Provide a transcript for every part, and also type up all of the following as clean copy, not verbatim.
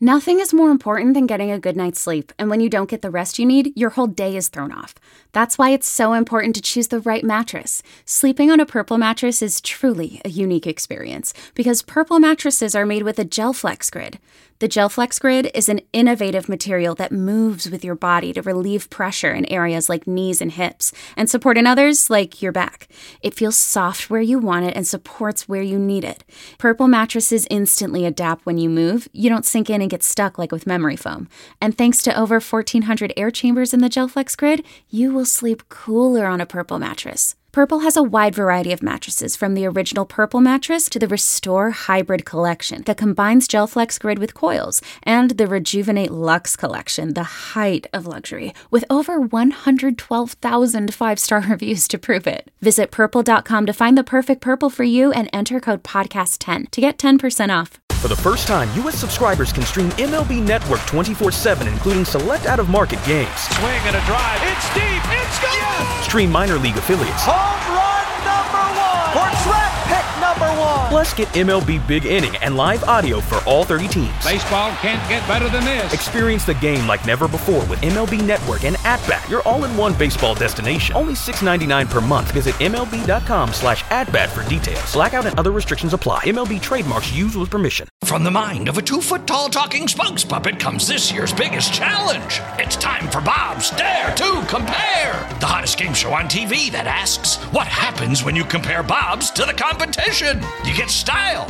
Nothing is more important than getting a good night's sleep, and when you don't get the rest you need, your whole day is thrown off. That's why it's so important to choose the right mattress. Sleeping on a Purple mattress is truly a unique experience, because Purple mattresses are made with a GelFlex Grid. The GelFlex Grid is an innovative material that moves with your body to relieve pressure in areas like knees and hips, and support in others like your back. It feels soft where you want it and supports where you need it. Purple mattresses instantly adapt when you move. You don't sink in and get stuck like with memory foam. And thanks to over 1,400 air chambers in the GelFlex Grid, you will sleep cooler on a Purple mattress. Purple has a wide variety of mattresses, from the original Purple mattress to the Restore Hybrid collection that combines GelFlex Grid with coils, and the Rejuvenate Luxe collection, the height of luxury, with over 112,000 five-star reviews to prove it. Visit purple.com to find the perfect Purple for you and enter code podcast10 to get 10% off. For the first time, U.S. subscribers can stream MLB Network 24/7, including select out-of-market games. Swing and a drive. It's deep. It's gone. Yes! Stream minor league affiliates. Home run number 1. Or draft pick number 1. Plus, get MLB Big Inning and live audio for all 30 teams. Baseball can't get better than this. Experience the game like never before with MLB Network and At-Bat, your all-in-one baseball destination. Only $6.99 per month. Visit MLB.com/AtBat for details. Blackout and other restrictions apply. MLB trademarks used with permission. From the mind of a 2-foot-tall talking spokes puppet comes this year's biggest challenge. It's time for Bob's Dare to Compare, the hottest game show on TV that asks, what happens when you compare Bob's to the competition? You get style.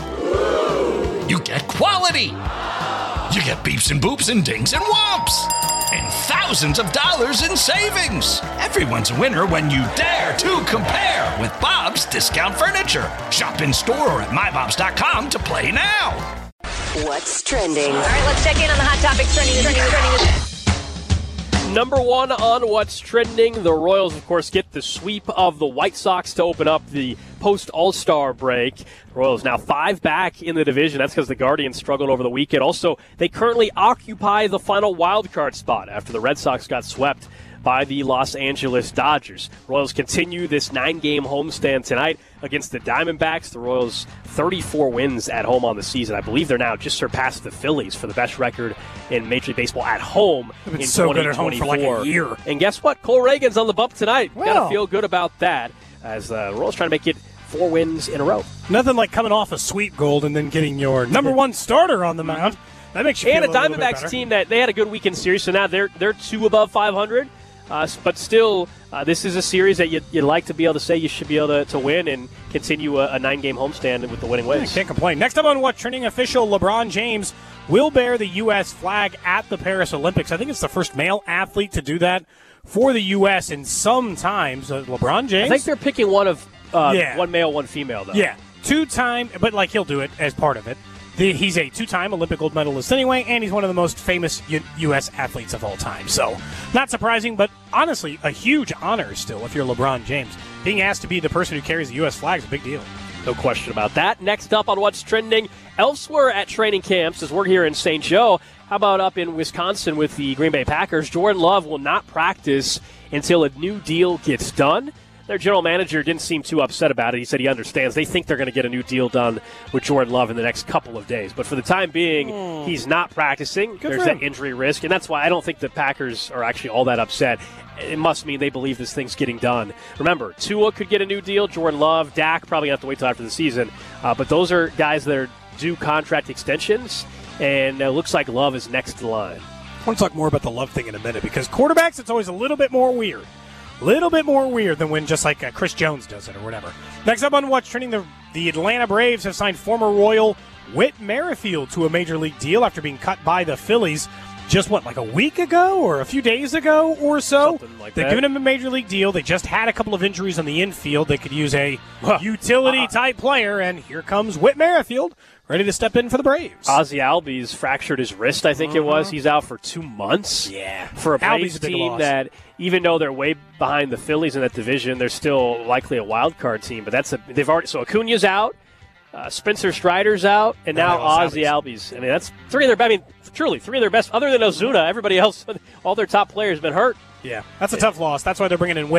You get quality. You get beeps and boops and dings and whomps. And thousands of dollars in savings. Everyone's a winner when you dare to compare with Bob's Discount Furniture. Shop in store or at mybobs.com to play now. What's trending? All right, let's check in on the hot topics trending. Number one on what's trending, the Royals, of course, get the sweep of the White Sox to open up the post-All-Star break. The Royals now 5 back in the division. That's because the Guardians struggled over the weekend. Also, they currently occupy the final wild-card spot after the Red Sox got swept by the Los Angeles Dodgers. Royals continue this 9-game homestand tonight against the Diamondbacks. The Royals 34 wins at home on the season. I believe they're now just surpassed the Phillies for the best record in Major League Baseball at home in 2024. So good at home for like a year. And guess what? Cole Reagan's on the bump tonight. Well, got to feel good about that as the Royals trying to make it 4 wins in a row. Nothing like coming off a sweep gold and then getting your number one starter on the mound. That makes you feel a Diamondbacks team that they had a good weekend series, so now they're 2 above 500. But still, this is a series that you'd like to be able to say you should be able to win and continue a 9-game homestand with the winning ways. Can't complain. Next up on What's Trending, official LeBron James will bear the U.S. flag at the Paris Olympics. I think it's the first male athlete to do that for the U.S. in some times. LeBron James. I think they're picking one of one male, one female, though. Yeah, 2-time, but he'll do it as part of it. He's a 2-time Olympic gold medalist anyway, and he's one of the most famous U.S. athletes of all time. So, not surprising, but honestly, a huge honor still if you're LeBron James. Being asked to be the person who carries the U.S. flag is a big deal. No question about that. Next up on What's Trending, elsewhere at training camps, as we're here in St. Joe, how about up in Wisconsin with the Green Bay Packers? Jordan Love will not practice until a new deal gets done. Their general manager didn't seem too upset about it. He said he understands. They think they're going to get a new deal done with Jordan Love in the next couple of days. But for the time being, he's not practicing. There's that injury risk, and that's why I don't think the Packers are actually all that upset. It must mean they believe this thing's getting done. Remember, Tua could get a new deal. Jordan Love, Dak probably have to wait till after the season. But those are guys that are due contract extensions, and it looks like Love is next to the line. I want to talk more about the Love thing in a minute because quarterbacks, it's always a little bit more weird. Little bit more weird than when just like Chris Jones does it or whatever. Next up on What's Trending, the Atlanta Braves have signed former Royal Whit Merrifield to a major league deal after being cut by the Phillies just, like a week ago or a few days ago or so? They've given him a major league deal. They just had a couple of injuries on the infield. They could use a utility-type player, and here comes Whit Merrifield, ready to step in for the Braves. Ozzie Albies fractured his wrist, I think it was. He's out for 2 months. Yeah. For a Braves team that, even though they're way behind the Phillies in that division, they're still likely a wild card team. But so Acuna's out, Spencer Strider's out, and now Ozzie Albies. I mean, that's truly 3 of their best. Other than Ozuna, everybody else, all their top players have been hurt. Yeah, that's a tough loss. That's why they're bringing in Whit.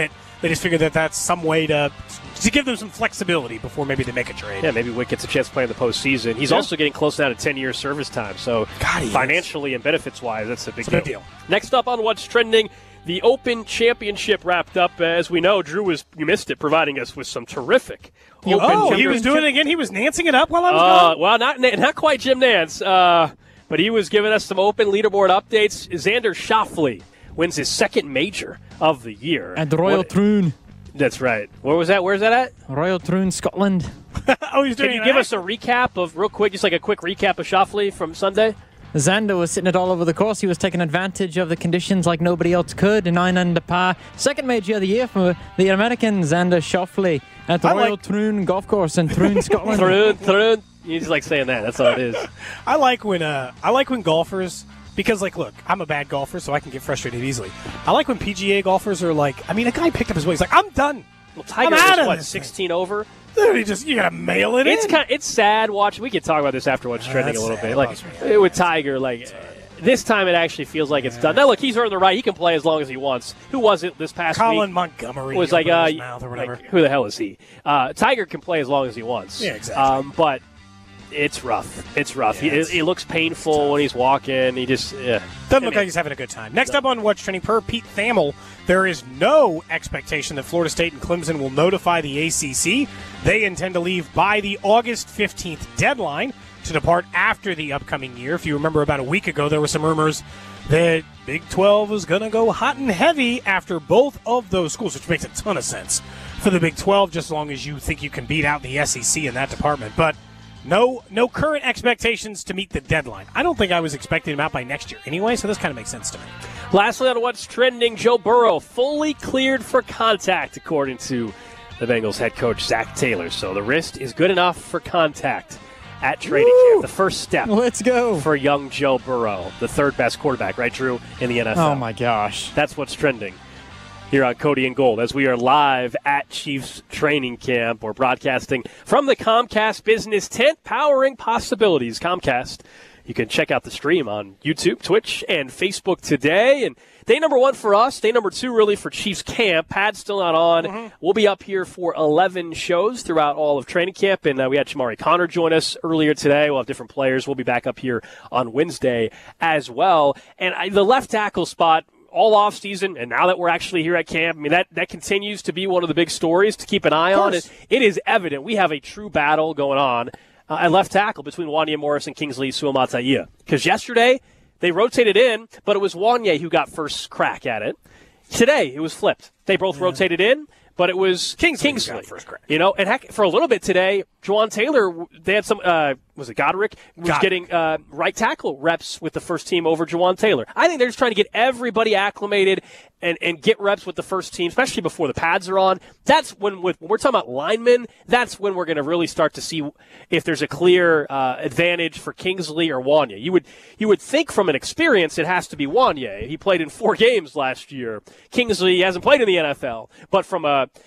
they just figured that that's some way to give them some flexibility before maybe they make a trade. Yeah, maybe Witt gets a chance to play in the postseason. He's also getting close now to 10-year service time, so financially and benefits-wise, that's a big deal. Next up on What's Trending, the Open Championship wrapped up. As we know, Drew you missed it, providing us with some terrific Open he was doing it again? He was Nancing it up while I was gone? Well, not quite Jim Nance, but he was giving us some Open leaderboard updates. Xander Schauffele wins his second major of the year. At the Royal Troon. That's right. Where was that? Where's that at? Royal Troon, Scotland. He's doing Can you give us a recap of, real quick, just like a quick recap of Schauffele from Sunday? Xander was sitting it all over the course. He was taking advantage of the conditions like nobody else could. 9 under par. Second major of the year for the American Xander Schauffele at the Royal Troon Golf Course in Troon, Scotland. Troon. You just like saying that. That's all it is. I like when golfers, because look, I'm a bad golfer, so I can get frustrated easily. I like when PGA golfers are a guy picked up his way. He's like, I'm done. Well, Tiger was 16 over? Dude, you gotta mail it in. It's sad watching. We could talk about this after What's Trending a little bit. With Tiger, this time it actually feels like it's done. Now, look, he's earned the right. He can play as long as he wants. Who was it this past week? Colin Montgomery was mouth or whatever. Who the hell is he? Tiger can play as long as he wants. Yeah, exactly. But it's rough. It's rough. Yeah, it looks painful when he's walking. He just doesn't look like he's having a good time. Next up on What's Trending, per Pete Thamel, there is no expectation that Florida State and Clemson will notify the ACC. They intend to leave by the August 15th deadline to depart after the upcoming year. If you remember, about a week ago, there were some rumors that Big 12 was going to go hot and heavy after both of those schools, which makes a ton of sense for the Big 12, just as long as you think you can beat out the SEC in that department. But no current expectations to meet the deadline. I don't think I was expecting him out by next year anyway, so this kind of makes sense to me. Lastly on What's Trending, Joe Burrow fully cleared for contact, according to the Bengals head coach, Zach Taylor. So the wrist is good enough for contact at training camp. The first step. Let's go. For young Joe Burrow, the third best quarterback, right, Drew, in the NFL. Oh, my gosh. That's What's Trending here on Cody and Gold, as we are live at Chiefs training camp. We're broadcasting from the Comcast Business Tent, powering possibilities. Comcast, you can check out the stream on YouTube, Twitch, and Facebook today. And day number 1 for us, day number 2 really for Chiefs camp. Pad's still not on. Mm-hmm. We'll be up here for 11 shows throughout all of training camp. And we had Shamari Connor join us earlier today. We'll have different players. We'll be back up here on Wednesday as well. And the left tackle spot, all off season, and now that we're actually here at camp, I mean, that continues to be one of the big stories to keep an eye on. It is evident we have a true battle going on at left tackle between Wanya Morris and Kingsley Suamataia. Because yesterday they rotated in, but it was Wanya who got first crack at it. Today it was flipped. They both rotated in, but it was Kingsley. Got first crack. And heck, for a little bit today, Juwan Taylor, they had some, was it Godric? Was getting right tackle reps with the first team over Juwan Taylor. I think they're just trying to get everybody acclimated and get reps with the first team, especially before the pads are on. That's when we're talking about linemen, that's when we're going to really start to see if there's a clear advantage for Kingsley or Wanya. You would think from an experience it has to be Wanya. He played in 4 games last year. Kingsley hasn't played in the NFL. But from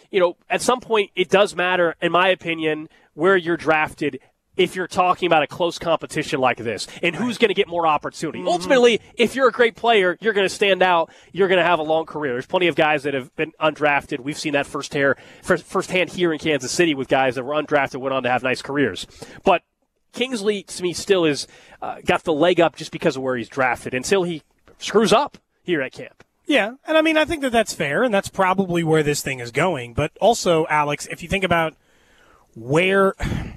at some point it does matter, in my opinion, where you're drafted if you're talking about a close competition like this and who's going to get more opportunity. Mm-hmm. Ultimately, if you're a great player, you're going to stand out. You're going to have a long career. There's plenty of guys that have been undrafted. We've seen that firsthand here in Kansas City with guys that were undrafted, went on to have nice careers. But Kingsley, to me, still is got the leg up just because of where he's drafted until he screws up here at camp. Yeah, and I think that's fair, and that's probably where this thing is going. But also, Alex, if you think about where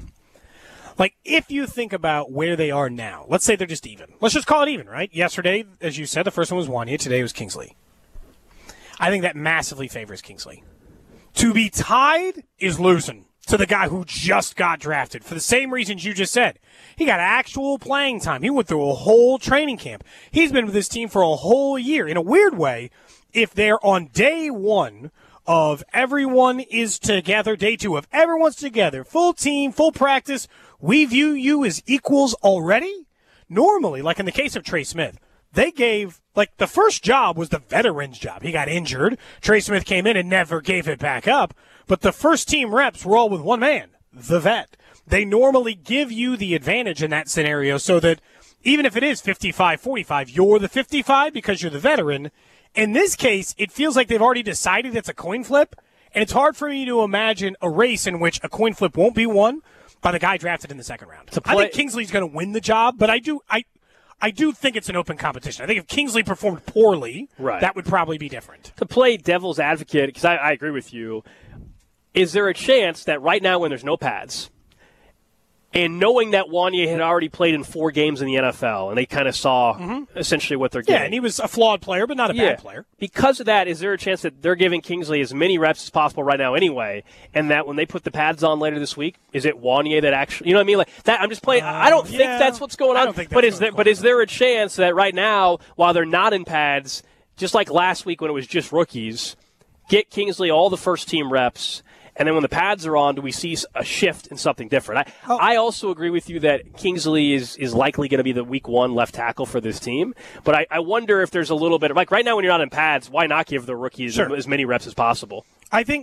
they are now, let's say they're just even. Let's just call it even, right? Yesterday, as you said, the first one was Wanya. Today was Kingsley. I think that massively favors Kingsley. To be tied is losing to the guy who just got drafted for the same reasons you just said. He got actual playing time. He went through a whole training camp. He's been with this team for a whole year. In a weird way, if they're on day 1 of everyone is together, day 2 of everyone's together, full team, full practice, we view you as equals already? Normally, like in the case of Trey Smith, they gave, the first job was the veteran's job. He got injured. Trey Smith came in and never gave it back up. But the first team reps were all with one man, the vet. They normally give you the advantage in that scenario so that even if it is 55-45, you're the 55 because you're the veteran. In this case, it feels like they've already decided it's a coin flip, And it's hard for me to imagine a race in which a coin flip won't be won by the guy drafted in the second round. I think Kingsley's going to win the job, but I do think it's an open competition. I think if Kingsley performed poorly, that would probably be different. To play devil's advocate, because I agree with you, is there a chance that right now when there's no pads, and knowing that Wanya had already played in 4 games in the NFL, and they kind of saw essentially what they're getting. Yeah, and he was a flawed player, but not a bad player. Because of that, is there a chance that they're giving Kingsley as many reps as possible right now anyway, and that when they put the pads on later this week, is it Wanya that actually, you know what I mean? Like that, I'm just playing. I don't think that's what's going on. But is there a chance that right now, while they're not in pads, just like last week when it was just rookies, get Kingsley all the first-team reps, and then when the pads are on, do we see a shift in something different? I also agree with you that Kingsley is likely going to be the week 1 left tackle for this team. But I wonder if there's a little bit of, like right now when you're not in pads, why not give the rookies as many reps as possible? I think,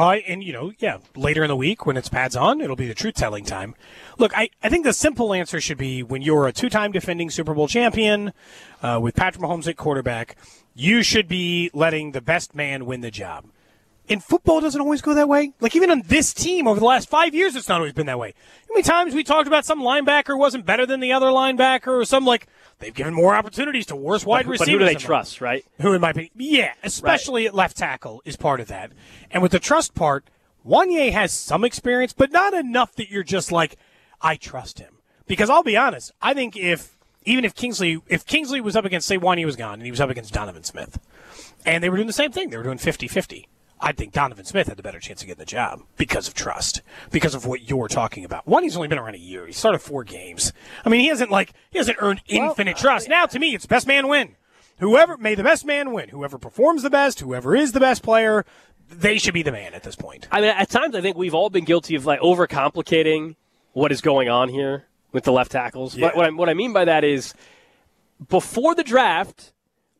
later in the week when it's pads on, it'll be the truth-telling time. Look, I think the simple answer should be when you're a 2-time defending Super Bowl champion with Patrick Mahomes at quarterback, you should be letting the best man win the job. In football, it doesn't always go that way. Like, even on this team over the last 5 years, it's not always been that way. How many times we talked about some linebacker wasn't better than the other linebacker, or some, like, they've given more opportunities to worse wide receivers. But who do they trust, right? Who, in my opinion, yeah, especially at left tackle is part of that. And with the trust part, Wanya has some experience, but not enough that you're just like, I trust him. Because I'll be honest, I think if Kingsley was up against, say, Wanya was gone, and he was up against Donovan Smith, and they were doing the same thing, they were doing 50-50. I think Donovan Smith had the better chance of getting the job because of trust, because of what you're talking about. He's only been around a year. He started 4 games. I mean, he hasn't earned infinite trust. Now, to me, it's best man win. May the best man win. Whoever performs the best, whoever is the best player, they should be the man at this point. I mean, at times I think we've all been guilty of like overcomplicating what is going on here with the left tackles. Yeah. What I mean by that is before the draft,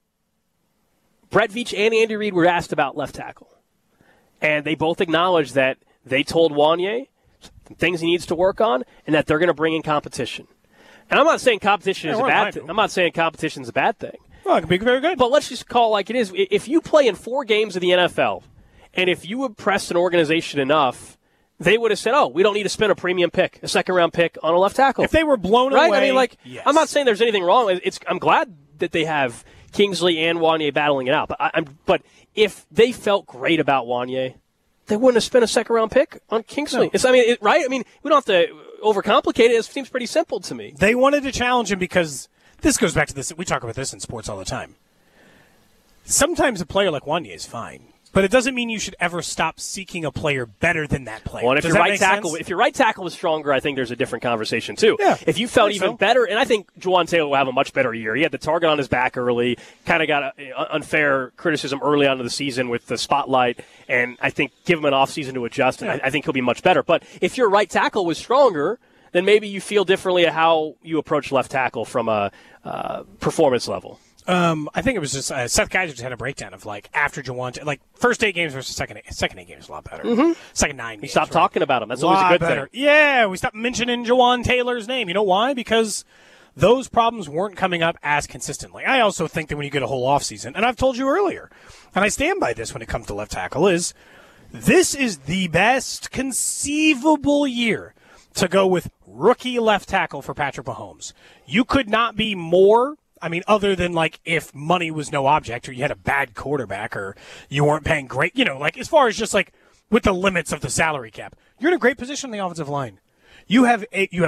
Brett Veach and Andy Reid were asked about left tackle. And they both acknowledged that they told Wanya things he needs to work on and that they're going to bring in competition. And I'm not saying competition is a bad thing. I'm not saying competition is a bad thing. Well, it can be very good. But let's just call it like it is. If you play in 4 games of the NFL, and if you impressed an organization enough, they would have said, we don't need to spend a premium pick, a second-round pick on a left tackle. If they were blown away. I mean, yes. I'm not saying there's anything wrong. I'm glad that they have Kingsley and Wanya battling it out. But if they felt great about Wanya, they wouldn't have spent a second-round pick on Kingsley. No. Right? I mean, we don't have to overcomplicate it. It seems pretty simple to me. They wanted to challenge him because this goes back to this. We talk about this in sports all the time. Sometimes a player like Wanya is fine, but it doesn't mean you should ever stop seeking a player better than that player. Well, and if your right tackle was stronger, I think there's a different conversation too. Yeah, if you felt even better, and I think Jawaan Taylor will have a much better year. He had the target on his back early, kind of got unfair criticism early on in the season with the spotlight, and I think give him an offseason to adjust, and I think he'll be much better. But if your right tackle was stronger, then maybe you feel differently at how you approach left tackle from a performance level. I think it was just Seth Kaiser just had a breakdown of after Jawaan, first 8 games versus second 8 games a lot better. Mm-hmm. Second 9 games. We stopped talking about him. That's always a good better. thing. Yeah, we stopped mentioning Jawaan Taylor's name. You know why? Because those problems weren't coming up as consistently. I also think that when you get a whole offseason, and I've told you earlier, and I stand by this when it comes to left tackle, this is the best conceivable year to go with rookie left tackle for Patrick Mahomes. You could not be more. I mean, other than, if money was no object or you had a bad quarterback or you weren't paying great, as far as just, with the limits of the salary cap, you're in a great position on the offensive line. You have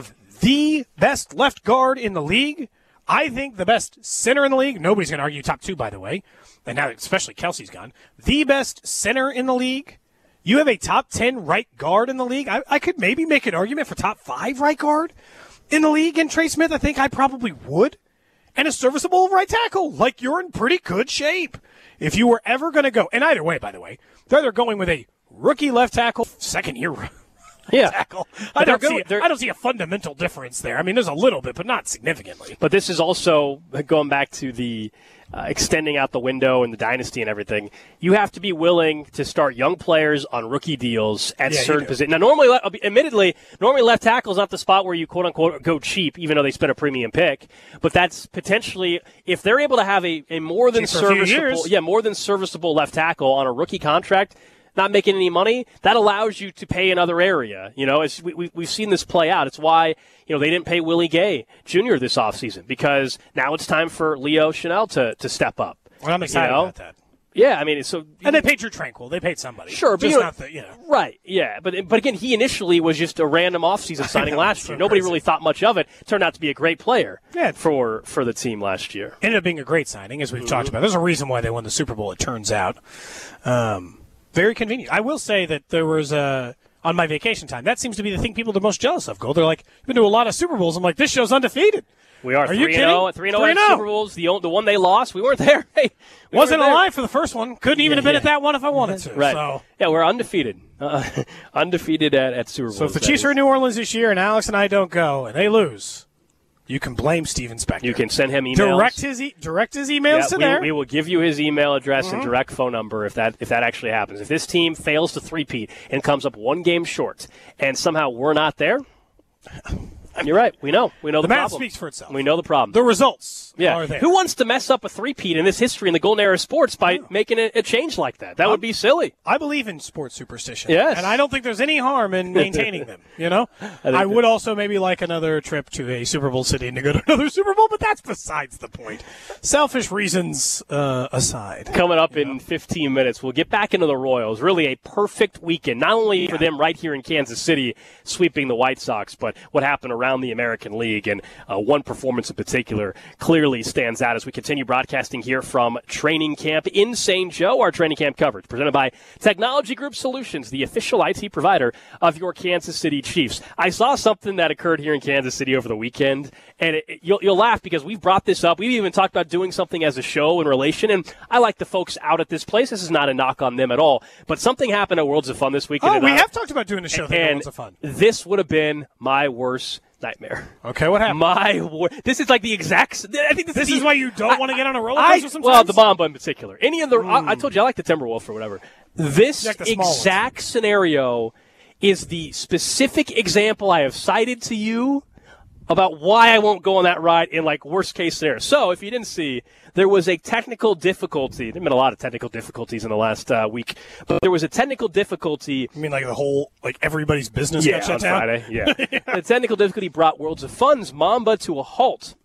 the best left guard in the league. I think the best center in the league. Nobody's going to argue top 2, by the way. And now, especially Kelsey's gone. The best center in the league. You have a top 10 right guard in the league. I could maybe make an argument for top 5 right guard in the league. And Trey Smith, I think I probably would. And a serviceable right tackle. You're in pretty good shape. If you were ever going to go, and either way, by the way, they're either going with a rookie left tackle, second-year tackle. I don't see a fundamental difference there. I mean, there's a little bit, but not significantly. But this is also, going back to the extending out the window and the dynasty and everything, you have to be willing to start young players on rookie deals at certain positions. Now, normally left tackle is not the spot where you quote-unquote go cheap, even though they spent a premium pick. But that's potentially, if they're able to have a more than serviceable left tackle on a rookie contract, not making any money, that allows you to pay another area. You know, we've seen this play out. It's why, you know, they didn't pay Willie Gay Jr. this offseason, because now it's time for Leo Chanel to step up. Well, I'm excited about that. Yeah, I mean, and they paid Drew Tranquil. They paid somebody. Sure, but just not right? Yeah, but again, he initially was just a random offseason signing last year. Nobody really thought much of it. Turned out to be a great player. For the team last year. Ended up being a great signing, as we've talked about. There's a reason why they won the Super Bowl. It turns out, very convenient. I will say that there was on my vacation time. That seems to be the thing people are the most jealous of. They're like, you've been to a lot of Super Bowls. I'm like, this show's undefeated. We are 3-0 in Super Bowls. The one they lost, we weren't there. Hey, wasn't alive for the first one. Couldn't even have been at that one if I wanted to. Right. So. Yeah, we're undefeated. Undefeated at Super Bowls. So if the Chiefs are in New Orleans this year and Alex and I don't go and they lose, you can blame Steven Spector. You can send him emails. Direct his emails to there. We will give you his email address and direct phone number if that actually happens. If this team fails to three-peat and comes up one game short and somehow we're not there, you're right. We know the problem. The math speaks for itself. We know the problem. The results are there. Who wants to mess up a three-peat in this history in the golden era of sports by making a change like that? That would be silly. I believe in sports superstition. Yes. And I don't think there's any harm in maintaining them, you know? I would also maybe like another trip to a Super Bowl city and to go to another Super Bowl, but that's besides the point. Selfish reasons aside. Coming up in 15 minutes, we'll get back into the Royals. Really a perfect weekend, not only for them right here in Kansas City sweeping the White Sox, but what happened around the American League. And one performance in particular clearly stands out as we continue broadcasting here from training camp in St. Joe. Our training camp coverage presented by Technology Group Solutions, the official IT provider of your Kansas City Chiefs. I saw something that occurred here in Kansas City over the weekend, and you'll laugh because we've brought this up. We've even talked about doing something as a show in relation, and I like the folks out at this place. This is not a knock on them at all, but something happened at Worlds of Fun this weekend. Oh, we have talked about doing a show at Worlds of Fun. This would have been my worst nightmare. Okay, what happened? This is like the exact. I think this is why you don't want to get on a roller coaster sometimes? Well, the Mamba in particular. Any of the. I told you I like the Timberwolf or whatever. This exact scenario is the specific example I have cited to you about why I won't go on that ride in like worst case scenario. So if you didn't see, there was a technical difficulty. There have been a lot of technical difficulties in the last week, but there was a technical difficulty. You mean like the whole, like everybody's business got shut down? Friday, yeah. The technical difficulty brought Worlds of Fun's Mamba to a halt.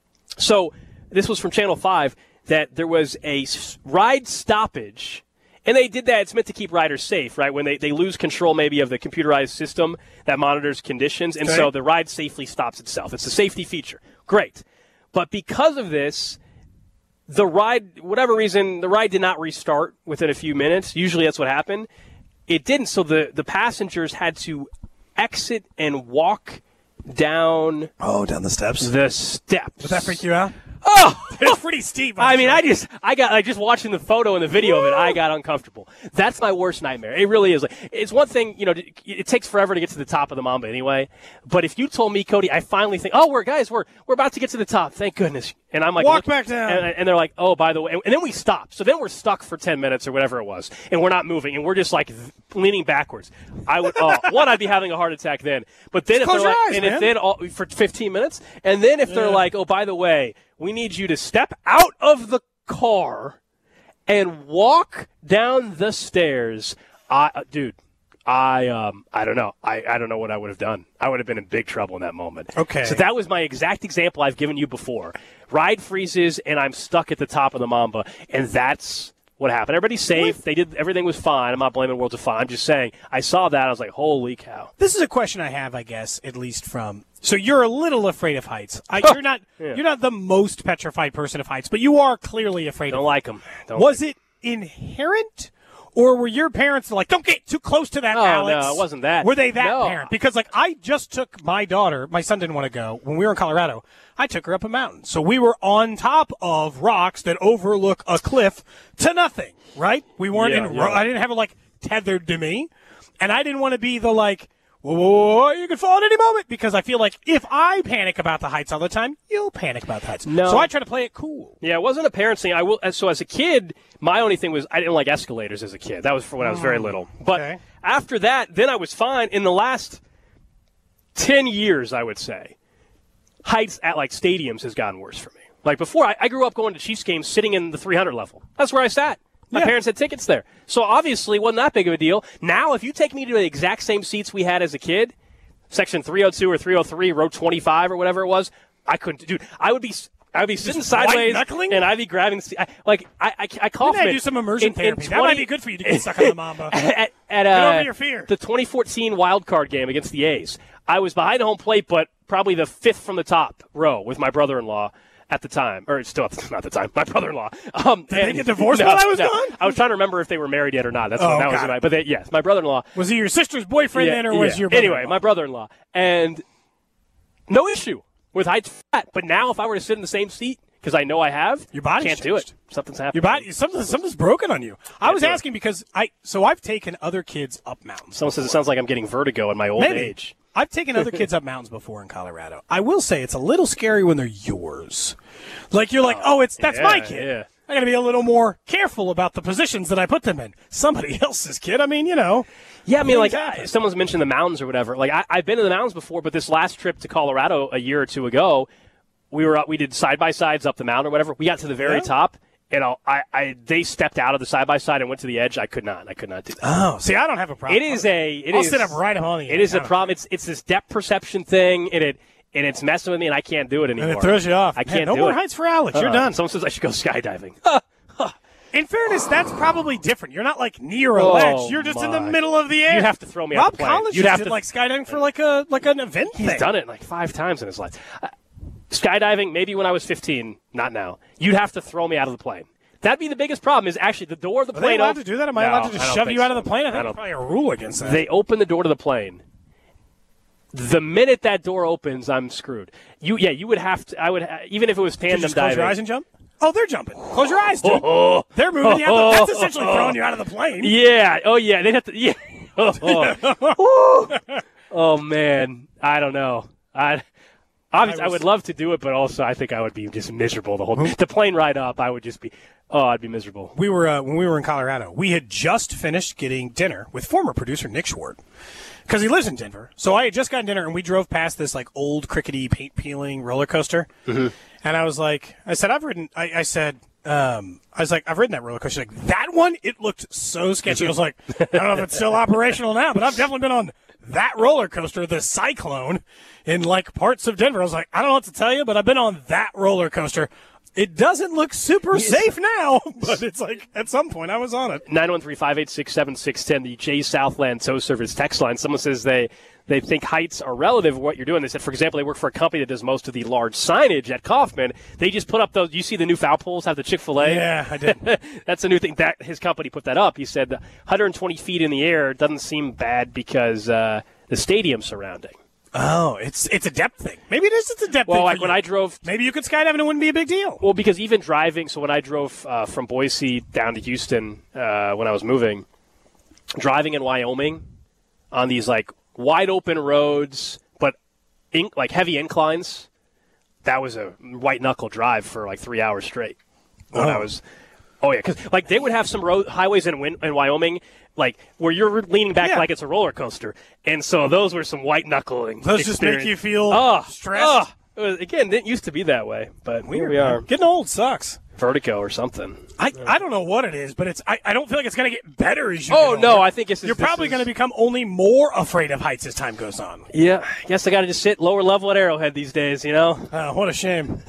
So this was from Channel 5, that there was a ride stoppage. And they did that. It's meant to keep riders safe, right? When they lose control maybe of the computerized system that monitors conditions. And so the ride safely stops itself. It's a safety feature. Great. But because of this, the ride, whatever reason, the ride did not restart within a few minutes. Usually that's what happened. It didn't. So the passengers had to exit and walk down. Oh, down the steps? The steps. Did that freak you out? Oh, it's pretty steep. I mean, just watching the photo and the video of it, I got uncomfortable. That's my worst nightmare. It really is. It's one thing, it takes forever to get to the top of the Mamba anyway. But if you told me, Cody, I finally think, we're about to get to the top. Thank goodness. And I'm like, walk back down. And they're like, oh, by the way, and then we stop. So then we're stuck for 10 minutes or whatever it was, and we're not moving, and we're just like leaning backwards. I'd be having a heart attack then. But then if they're like, eyes, if then for 15 minutes, and then if they're like, oh, by the way, we need you to step out of the car and walk down the stairs. Dude, I don't know. I don't know what I would have done. I would have been in big trouble in that moment. Okay. So that was my exact example I've given you before. Ride freezes, and I'm stuck at the top of the Mamba, and that's what happened. Everybody's safe. Everything was fine. I'm not blaming Worlds of Fun. I'm just saying, I saw that. I was like, holy cow. This is a question I have, I guess, at least from. So you're a little afraid of heights. You're not. Yeah. You're not the most petrified person of heights, but you are clearly afraid. Don't like them. Was it inherent, or were your parents like, "Don't get too close to that"? Alex? No, it wasn't that. Were they that parent? Because I just took my daughter. My son didn't want to go when we were in Colorado. I took her up a mountain, so we were on top of rocks that overlook a cliff to nothing. Right? We weren't I didn't have it tethered to me, and I didn't want to be the whoa, you can fall at any moment, because I feel like if I panic about the heights all the time, you'll panic about the heights. No. So I try to play it cool. Yeah, it wasn't a parent thing. So as a kid, my only thing was I didn't like escalators as a kid. That was for when I was very little. But after that, then I was fine. In the last 10 years, I would say, heights at stadiums has gotten worse for me. Like before, I grew up going to Chiefs games sitting in the 300 level. That's where I sat. My parents had tickets there. So obviously, wasn't that big of a deal. Now, if you take me to the exact same seats we had as a kid, section 302 or 303, row 25 or whatever it was, I couldn't. Dude, I would be sitting sideways, and I'd be grabbing. I cough. Maybe do some immersion therapy. That might be good for you to get stuck on the Mamba. Get over your fear. The 2014 wild card game against the A's, I was behind home plate, but probably the fifth from the top row with my brother-in-law at the time, or still not the time, my brother-in-law. Did they get divorced while I was gone? I was trying to remember if they were married yet or not. That's what that was about. But yes, my brother-in-law. Was he your sister's boyfriend then, or was your brother-in-law? Anyway, my brother-in-law, and no issue with height fat. But now, if I were to sit in the same seat, because I know I have, your body can't do it. Something's happening. Your body, something's broken on you. I was asking because I've taken other kids up mountains. Someone says it sounds like I'm getting vertigo in my old age. I've taken other kids up mountains before in Colorado. I will say it's a little scary when they're yours. Like you're like, that's my kid. Yeah. I got to be a little more careful about the positions that I put them in. Somebody else's kid. I mean, Yeah, I mean, like someone's mentioned the mountains or whatever. Like I've been to the mountains before, but this last trip to Colorado a year or two ago, we did side by sides up the mountain or whatever. We got to the very top. And they stepped out of the side-by-side and went to the edge. I could not do that. Oh, see, I don't have a problem. I'll sit up right on the edge. It is a problem. It's this depth perception thing, and it's messing with me, and I can't do it anymore. And it throws you off. I can't do it. No more heights for Alex. You're done. Someone says I should go skydiving. In fairness, that's probably different. You're not like near a ledge. You're just in the middle of the air. You'd have to throw me out the plane. Rob Collins did like skydiving for like an event thing. He's done it like 5 times in his life. Skydiving, maybe when I was 15, not now. You'd have to throw me out of the plane. That'd be the biggest problem is actually the door of the plane. Are they allowed to do that? Am I allowed to just shove you out of the plane? I think there's probably a rule against that. They open the door to the plane. The minute that door opens, I'm screwed. You would have to. Even if it was tandem just diving. Close your eyes and jump? Oh, they're jumping. Close your eyes, dude. They're moving. That's essentially throwing you out of the plane. Yeah. Oh, yeah. They'd have to. Yeah. Oh, man. I don't know. Obviously, I would love to do it, but also I think I would be just miserable the plane ride up. I would just be, I'd be miserable. We were when we were in Colorado. We had just finished getting dinner with former producer Nick Schwartz because he lives in Denver. So I had just gotten dinner and we drove past this like old crickety paint peeling roller coaster, and I said I've ridden that roller coaster. Like that one, it looked so sketchy. I was like, I don't know if it's still operational now, but I've definitely been on that roller coaster, the Cyclone, in like parts of Denver. I was like, I don't know what to tell you, but I've been on that roller coaster. It doesn't look super safe now, but it's like at some point I was on it. 913-586-7610, the J Southland Tow Service text line. Someone says they think heights are relative to what you're doing. They said, for example, they work for a company that does most of the large signage at Kaufman. They just put up those. You see the new foul poles have the Chick-fil-A? Yeah, I did. That's a new thing. That his company put that up. He said 120 feet in the air doesn't seem bad because the stadium surrounding. Oh, it's a depth thing. Maybe it is. It's a depth thing. Well, like when I drove, maybe you could skydive and it wouldn't be a big deal. Well, because even driving. So when I drove from Boise down to Houston when I was moving, driving in Wyoming on these like wide open roads, but like heavy inclines, that was a white knuckle drive for like 3 hours straight. When I was, because like they would have some highways in Wyoming. Like where you're leaning back like it's a roller coaster, and so those were some white knuckling. Those just make you feel stressed. Again, it used to be that way, but here we are. Getting old sucks. Vertigo or something. I don't know what it is, but I don't feel like it's going to get better as you get older. No, I think you're probably going to become only more afraid of heights as time goes on. Yeah, I guess I got to just sit lower level at Arrowhead these days, what a shame,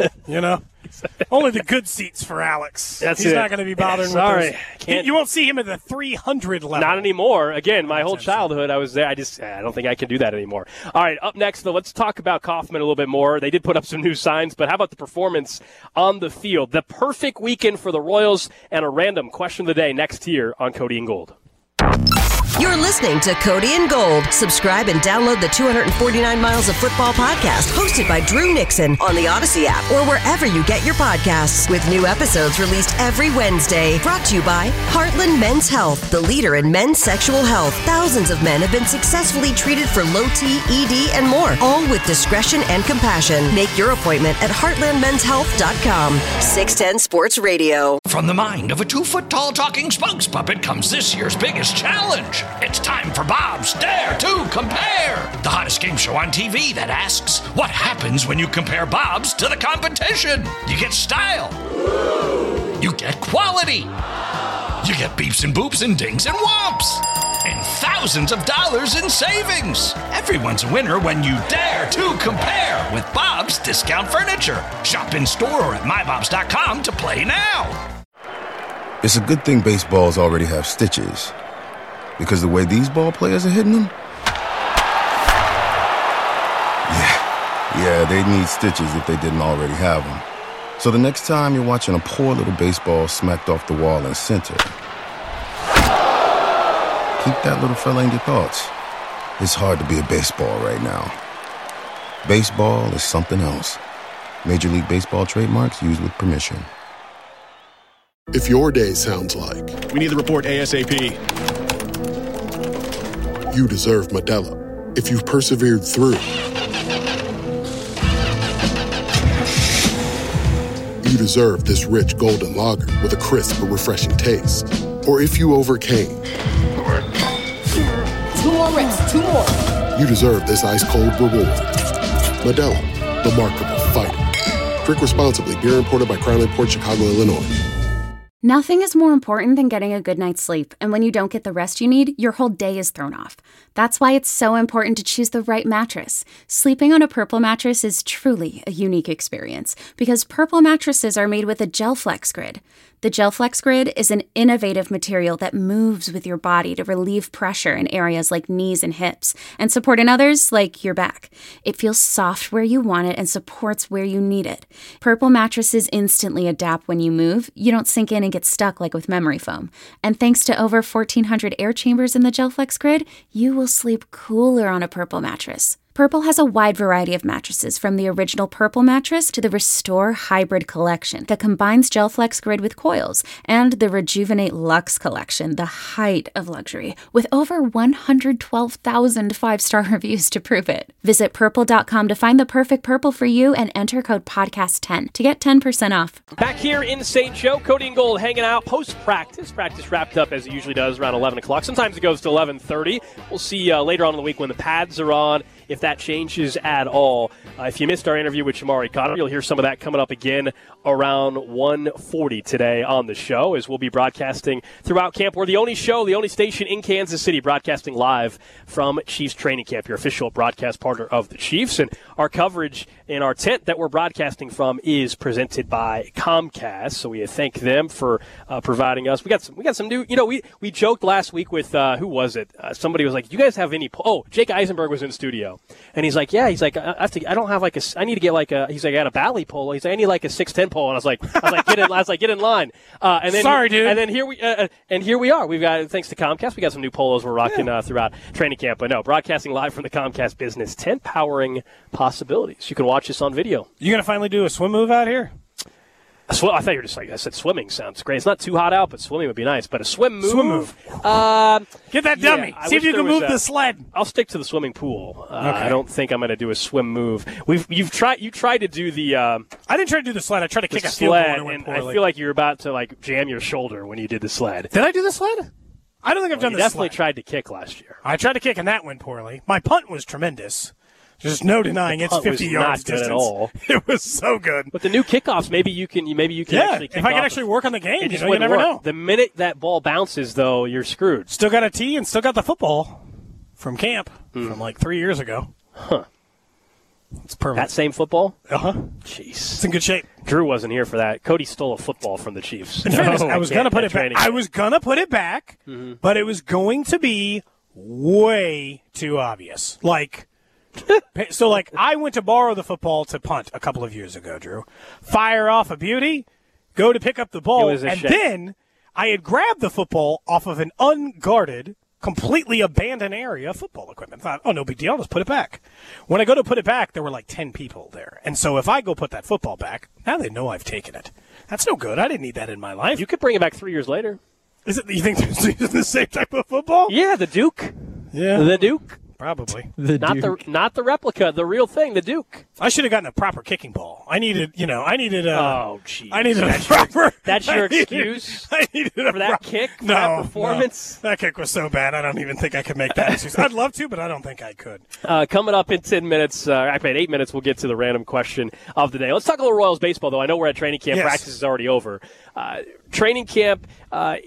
Only the good seats for Alex. He's not going to be bothering with those. You won't see him at the 300 level. Not anymore. Again, my whole childhood, I was there. I don't think I can do that anymore. All right, up next, though, let's talk about Kaufman a little bit more. They did put up some new signs, but how about the performance on the field? The perfect weekend for the Royals and a random question of the day next here on Cody and Gold. You're listening to Cody and Gold. Subscribe and download the 249 Miles of Football podcast hosted by Drew Nixon on the Odyssey app or wherever you get your podcasts with new episodes released every Wednesday. Brought to you by Heartland Men's Health, the leader in men's sexual health. Thousands of men have been successfully treated for low T, ED, and more, all with discretion and compassion. Make your appointment at heartlandmenshealth.com. 610 Sports Radio. From the mind of a 2-foot-tall talking spokes puppet comes this year's biggest challenge. It's time for Bob's Dare to Compare, the hottest game show on TV that asks, what happens when you compare Bob's to the competition? You get style. You get quality. You get beeps and boops and dings and whomps. And thousands of dollars in savings. Everyone's a winner when you dare to compare with Bob's Discount Furniture. Shop in store or at mybobs.com to play now. It's a good thing baseballs already have stitches. Because the way these ball players are hitting them? Yeah, they'd need stitches if they didn't already have them. So the next time you're watching a poor little baseball smacked off the wall in center, keep that little fella in your thoughts. It's hard to be a baseball right now. Baseball is something else. Major League Baseball trademarks used with permission. If your day sounds like... We need the report ASAP. You deserve Modelo. If you've persevered through... You deserve this rich golden lager with a crisp but refreshing taste. Or if you overcame... 2 more reps, 2 more. You deserve this ice-cold reward. Modelo, the Markable Fighter. Drink responsibly. Beer imported by Crown Imports, Chicago, Illinois. Nothing is more important than getting a good night's sleep, and when you don't get the rest you need, your whole day is thrown off. That's why it's so important to choose the right mattress. Sleeping on a Purple mattress is truly a unique experience, because Purple mattresses are made with a GelFlex Grid. The GelFlex Grid is an innovative material that moves with your body to relieve pressure in areas like knees and hips, and support in others like your back. It feels soft where you want it and supports where you need it. Purple mattresses instantly adapt when you move. You don't sink in and get stuck like with memory foam. And thanks to over 1,400 air chambers in the GelFlex Grid, you will sleep cooler on a Purple mattress. Purple has a wide variety of mattresses, from the original Purple mattress to the Restore Hybrid collection that combines GelFlex Grid with coils, and the Rejuvenate Luxe collection, the height of luxury, with over 112,000 5-star reviews to prove it. Visit Purple.com to find the perfect Purple for you and enter code podcast10 to get 10% off. Back here in St. Joe, Cody and Gold hanging out post-practice. Practice wrapped up as it usually does around 11 o'clock. Sometimes it goes to 11:30. We'll see later on in the week when the pads are on, if that changes at all. If you missed our interview with Shamari Connor, you'll hear some of that coming up again around 1:40 today on the show, as we'll be broadcasting throughout camp. We're the only show, the only station in Kansas City broadcasting live from Chiefs training camp, your official broadcast partner of the Chiefs. And our coverage in our tent that we're broadcasting from is presented by Comcast, so we thank them for providing us. We got some new, we joked last week with, who was it? Somebody was like, "Do you guys have any?" Jake Eisenberg was in studio. And he's like, I need to get like a, he's like, I got a Bally polo. He's like, I need like a 6'10" polo. And I was like, get in line. And then, sorry, dude. And then here we are. We've got, thanks to Comcast, we got some new polos we're rocking throughout training camp. But no, broadcasting live from the Comcast Business Tent, powering possibilities. You can watch this on video. You going to finally do a swim move out here? I thought you were just like, I said swimming sounds great. It's not too hot out, but swimming would be nice. But a swim move. Get that dummy. See if you can move the sled. I'll stick to the swimming pool. Okay. I don't think I'm going to do a swim move. You tried to do the. I didn't try to do the sled. I tried to kick a field goal, and I feel like you were about to like jam your shoulder when you did the sled. Did I do the sled? I don't think I've done the sled. You definitely tried to kick last year. I tried to kick, and that went poorly. My punt was tremendous. There's no denying it's 50 yards distance. Not good at all. It was so good. But the new kickoffs, maybe you can actually kick if I can actually work on the game, you never know. The minute that ball bounces, though, you're screwed. Still got a tee and still got the football from camp from like 3 years ago. Huh. It's perfect. That same football? Uh-huh. Jeez. It's in good shape. Drew wasn't here for that. Cody stole a football from the Chiefs. In fairness, I was going to put it back. I was going to put it back, but it was going to be way too obvious. So, I went to borrow the football to punt a couple of years ago, Drew. Fire off a beauty, go to pick up the ball, and then I had grabbed the football off of an unguarded, completely abandoned area of football equipment. Thought, no big deal, I'll just put it back. When I go to put it back, there were like 10 people there. And so if I go put that football back, now they know I've taken it. That's no good. I didn't need that in my life. You could bring it back 3 years later. You think it's the same type of football? Yeah, the Duke. Yeah. The Duke. Probably. Not the replica, the real thing, the Duke. I should have gotten a proper kicking ball. I needed oh, jeez. I needed a proper. That's your excuse for that kick, for that performance? No. That kick was so bad, I don't even think I could make that excuse. I'd love to, but I don't think I could. Coming up in 10 minutes, actually in 8 minutes, we'll get to the random question of the day. Let's talk a little Royals baseball, though. I know we're at training camp. Yes. Practice is already over. Training camp,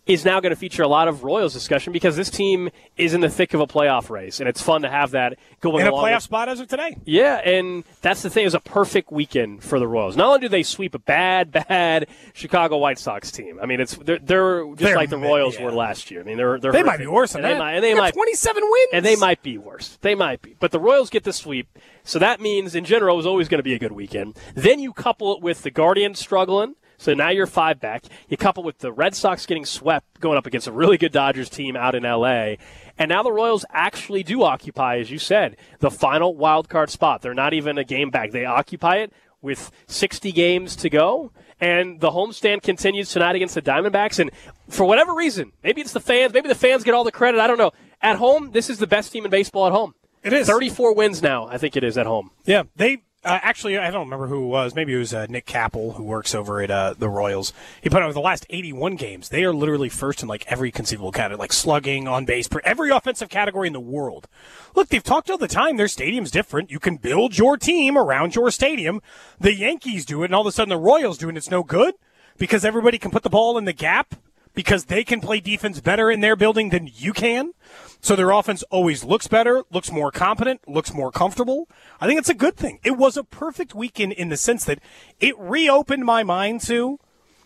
is now going to feature a lot of Royals discussion because this team is in the thick of a playoff race, and it's fun to have that going in a along playoff spot as of today. Yeah, and that's the thing. It was a perfect weekend for the Royals. Not only do they sweep a bad Chicago White Sox team. I mean, they're just like the Royals were last year. I mean, they're they might be worse than that. They might 27 wins, and they might be worse. They might be, but the Royals get the sweep, so that means in general it was always going to be a good weekend. Then you couple it with the Guardians struggling. So now you're 5 back. You couple with the Red Sox getting swept, going up against a really good Dodgers team out in L.A., and now the Royals actually do occupy, as you said, the final wild card spot. They're not even a game back. They occupy it with 60 games to go, and the homestand continues tonight against the Diamondbacks. And for whatever reason, maybe it's the fans, maybe the fans get all the credit. I don't know. At home, this is the best team in baseball at home. It is. 34 wins now, I think it is at home. Yeah, they... actually, I don't remember who it was. Maybe it was Nick Capel, who works over at the Royals. He put out the last 81 games. They are literally first in like every conceivable category, like slugging, on base, every offensive category in the world. Look, they've talked all the time. Their stadium's different. You can build your team around your stadium. The Yankees do it, and all of a sudden the Royals do it, and it's no good because everybody can put the ball in the gap because they can play defense better in their building than you can. So their offense always looks better, looks more competent, looks more comfortable. I think it's a good thing. It was a perfect weekend in the sense that it reopened my mind to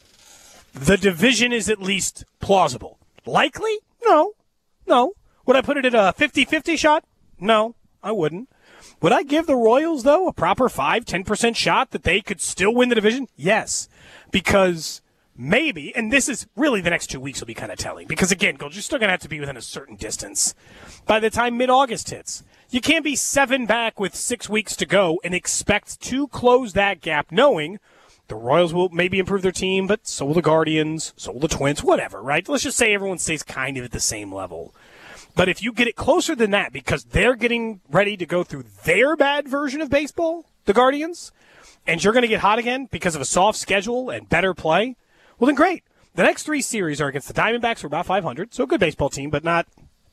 the division is at least plausible. Likely? No. Would I put it at a 50-50 shot? No, I wouldn't. Would I give the Royals, though, a proper 5-10% shot that they could still win the division? Yes, because maybe, and this is really the next 2 weeks will be kind of telling, because again, Gold, you're still going to have to be within a certain distance by the time mid-August hits. You can't be 7 back with 6 weeks to go and expect to close that gap knowing the Royals will maybe improve their team, but so will the Guardians, so will the Twins, whatever, right? Let's just say everyone stays kind of at the same level. But if you get it closer than that because they're getting ready to go through their bad version of baseball, the Guardians, and you're going to get hot again because of a soft schedule and better play, well, then great. The next 3 series are against the Diamondbacks, who are about 500, so a good baseball team, but not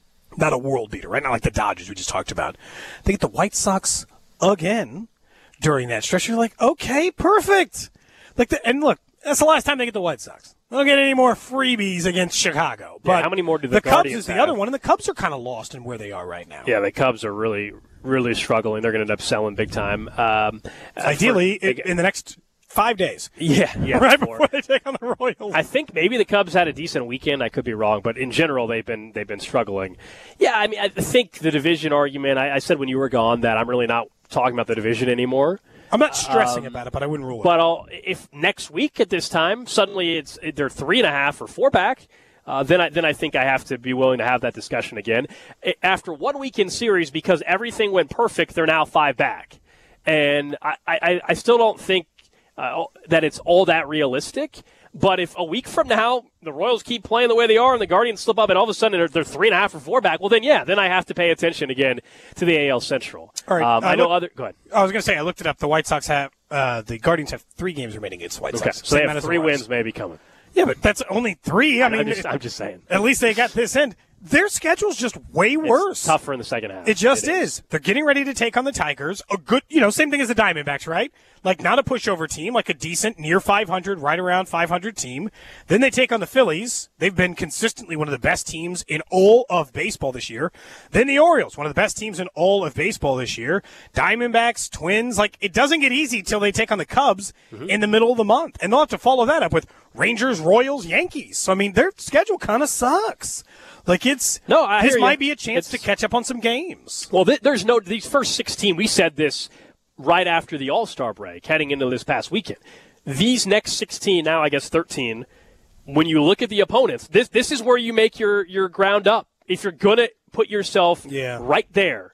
a world beater, right? Not like the Dodgers we just talked about. They get the White Sox again during that stretch. You're like, okay, perfect. And look, that's the last time they get the White Sox. They don't get any more freebies against Chicago. But how many more do the Cubs Guardians is the have? other one, and the Cubs are kind of lost in where they are right now. Yeah, the Cubs are really, really struggling. They're going to end up selling big time. Ideally, in the next 5 days. Yeah. Right before they take on the Royals. I think maybe the Cubs had a decent weekend. I could be wrong, but in general, they've been struggling. Yeah, I mean, I think the division argument. I said when you were gone that I'm really not talking about the division anymore. I'm not stressing about it, but I wouldn't rule it. But if next week at this time suddenly they're 3.5 or 4 back, then I think I have to be willing to have that discussion again. After 1 weekend series, because everything went perfect, they're now 5 back, and I still don't think that it's all that realistic. But if a week from now the Royals keep playing the way they are and the Guardians slip up and all of a sudden they're 3.5 or 4 back, well then I have to pay attention again to the AL Central. All right, Go ahead. I was going to say I looked it up. The White Sox have the Guardians have 3 games remaining against the White Sox. So they have 3 wins maybe coming. Yeah, but that's only 3. I'm just saying. At least they got this end. Their schedule's just way worse. It's tougher in the second half. It just is. They're getting ready to take on the Tigers. A good, same thing as the Diamondbacks, right? Like not a pushover team, like a decent near 500, right around 500 team. Then they take on the Phillies. They've been consistently one of the best teams in all of baseball this year. Then the Orioles, one of the best teams in all of baseball this year. Diamondbacks, Twins, it doesn't get easy till they take on the Cubs in the middle of the month. And they'll have to follow that up with Rangers, Royals, Yankees. So, their schedule kind of sucks. This might be a chance to catch up on some games. Well, these first 16, we said this right after the All-Star break, heading into this past weekend. These next 16, now I guess 13, when you look at the opponents, this is where you make your ground up. If you're going to put yourself right there,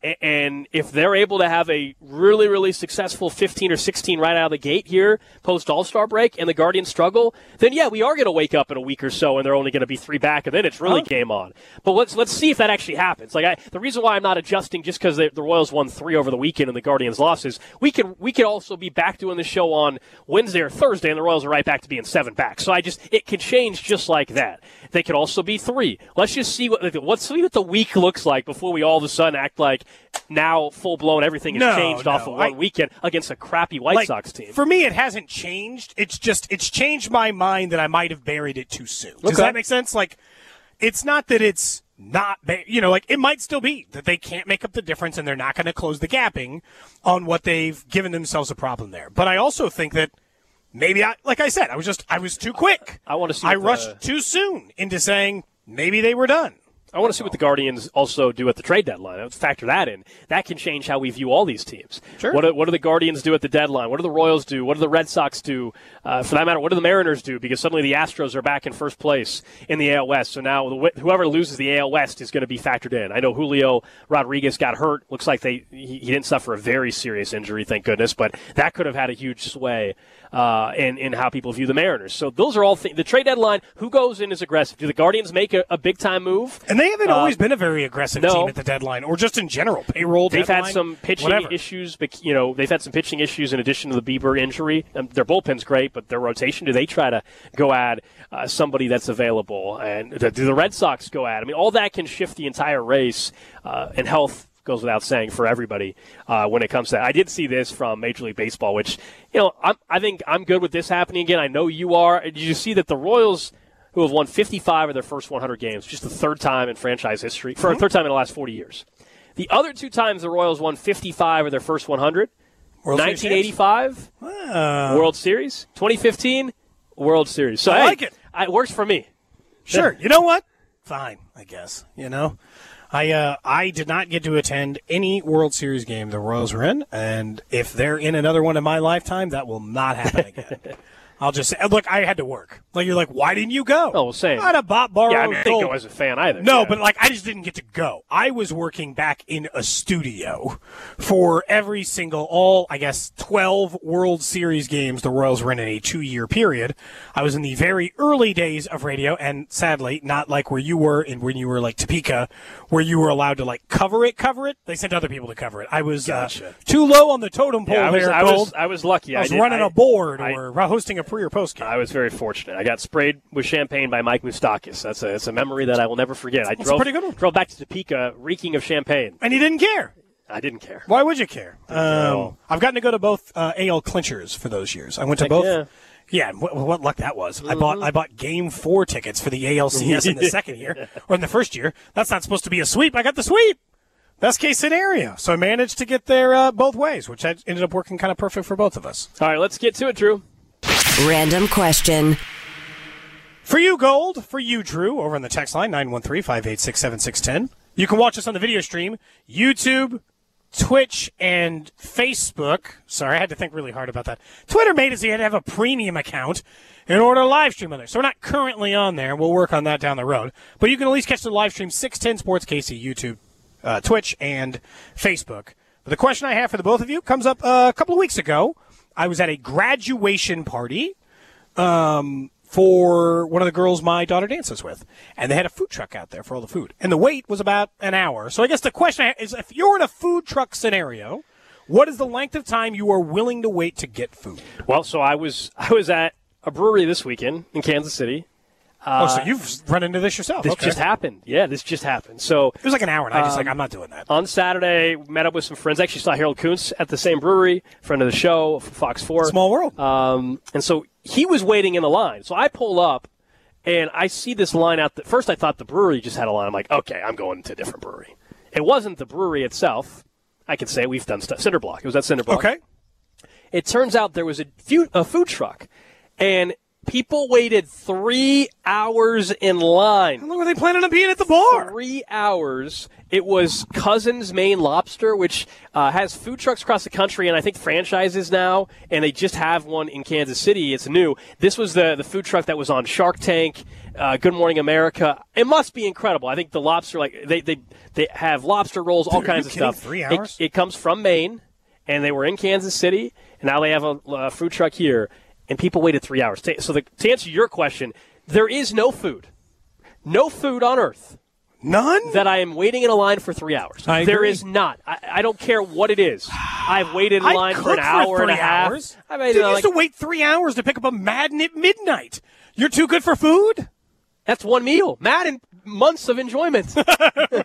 and if they're able to have a really, really successful 15 or 16 right out of the gate here post-All-Star break and the Guardians struggle, then, we are going to wake up in a week or so and they're only going to be 3 back, and then it's really game on. But let's see if that actually happens. The reason why I'm not adjusting just because the Royals won 3 over the weekend and the Guardians lost is we could also be back doing the show on Wednesday or Thursday and the Royals are right back to being 7 back. So it can change just like that. They could also be 3. Let's just see what the week looks like before we all of a sudden act like now full-blown everything has changed off of one weekend against a crappy White Sox team. For me, it hasn't changed. It's changed my mind that I might have buried it too soon. Does that make sense? Like, it's not that it's not, it might still be that they can't make up the difference and they're not going to close the gapping on what they've given themselves a problem there. But I also think that maybe, like I said, I was too quick. I want to see. I rushed too soon into saying maybe they were done. I want to see what the Guardians also do at the trade deadline. Let's factor that in. That can change how we view all these teams. Sure. What do the Guardians do at the deadline? What do the Royals do? What do the Red Sox do? For that matter, what do the Mariners do? Because suddenly the Astros are back in first place in the AL West. So now whoever loses the AL West is going to be factored in. I know Julio Rodriguez got hurt. Looks like he didn't suffer a very serious injury, thank goodness. But that could have had a huge sway in how people view the Mariners. So those are all the trade deadline. Who goes in is aggressive? Do the Guardians make a big-time move? And they haven't always been a very aggressive team at the deadline, or just in general, payroll They've deadline, had some pitching issues, but they've had some pitching issues in addition to the Bieber injury. Their bullpen's great, but their rotation, do they try to go add somebody that's available? And do the Red Sox go add? I mean, all that can shift the entire race, and health goes without saying for everybody when it comes to that. I did see this from Major League Baseball, which, I think I'm good with this happening again. I know you are. Did you see that the Royals, who have won 55 of their first 100 games, just the third time in franchise history, for a third time in the last 40 years. The other two times the Royals won 55 of their first 100, 1985, World Series, 2015, World Series. So, I like it. It works for me. Sure. You know what? Fine, I guess. I did not get to attend any World Series game the Royals were in, and if they're in another one in my lifetime, that will not happen again. I'll just say, look, I had to work. Like, you're like, why didn't you go? Oh, well, same. I'd have bought borrowed. Yeah, I didn't go as a fan either. No, but I just didn't get to go. I was working back in a studio for every single, 12 World Series games the Royals were in a 2-year period. I was in the very early days of radio, and sadly, not like where you were when you were like Topeka, where you were allowed to cover it. They sent other people to cover it. I was too low on the totem pole there. I was lucky. I was running a board or hosting a pre or post game. I was very fortunate. I got sprayed with champagne by Mike Moustakis. That's a memory that I will never forget. I drove back to Topeka reeking of champagne. And you didn't care? I didn't care. Why would you care? I've gotten to go to both AL clinchers for those years. I went to both. Yeah, what luck that was. Mm-hmm. I bought Game 4 tickets for the ALCS in the second year, or in the first year. That's not supposed to be a sweep. I got the sweep. Best case scenario. So I managed to get there both ways, which ended up working kind of perfect for both of us. All right, let's get to it, Drew. Random question. For you, Gold. For you, Drew, over on the text line, 913-586-7610. You can watch us on the video stream, YouTube, Twitch, and Facebook. Sorry, I had to think really hard about that. Twitter made us you had to have a premium account in order to live stream on there. So we're not currently on there. We'll work on that down the road. But you can at least catch the live stream, 610 Sports KC, YouTube, Twitch, and Facebook. But the question I have for the both of you comes up a couple of weeks ago. I was at a graduation party for one of the girls my daughter dances with, and they had a food truck out there for all the food. And the wait was about an hour. So I guess the question is, if you're in a food truck scenario, what is the length of time you are willing to wait to get food? Well, so I was at a brewery this weekend in Kansas City. So you've run into this yourself. This just happened. Yeah, this just happened. So it was like an hour, and I just I'm not doing that. On Saturday, met up with some friends. Actually saw Harold Kuntz at the same brewery, friend of the show, Fox 4. Small world. And so he was waiting in the line. So I pull up, and I see this line out. First, I thought the brewery just had a line. I'm like, okay, I'm going to a different brewery. It wasn't the brewery itself. I can say we've done stuff. Cinderblock. It was at Cinderblock. Okay. It turns out there was a food truck, and people waited 3 hours in line. How long were they planning on being at the bar? 3 hours. It was Cousins Maine Lobster, which has food trucks across the country and I think franchises now, and they just have one in Kansas City. It's new. This was the food truck that was on Shark Tank, Good Morning America. It must be incredible. I think the lobster, they have lobster rolls, all kinds of stuff. 3 hours? It comes from Maine, and they were in Kansas City, and now they have a food truck here. And people waited 3 hours. So to answer your question, there is no food. No food on earth. None? That I am waiting in a line for 3 hours. There is not. I don't care what it is. I've waited in line for an hour and a half. Dude, you used to wait 3 hours to pick up a Madden at midnight. You're too good for food? That's one meal. Madden, months of enjoyment.